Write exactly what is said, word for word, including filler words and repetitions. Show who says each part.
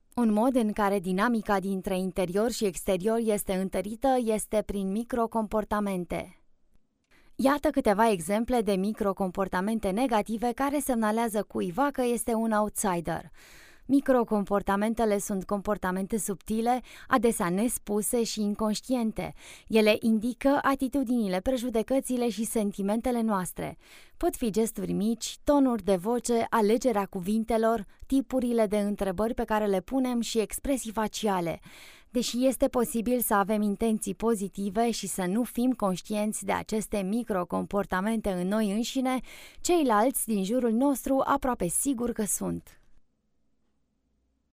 Speaker 1: Un mod în care dinamica dintre interior și exterior este întărită este prin microcomportamente. Iată câteva exemple de microcomportamente negative care semnalează cuiva că este un outsider. Microcomportamentele sunt comportamente subtile, adesea nespuse și inconștiente. Ele indică atitudinile, prejudecățile și sentimentele noastre. Pot fi gesturi mici, tonuri de voce, alegerea cuvintelor, tipurile de întrebări pe care le punem și expresii faciale. Deși este posibil să avem intenții pozitive și să nu fim conștienți de aceste microcomportamente în noi înșine, ceilalți din jurul nostru aproape sigur că sunt.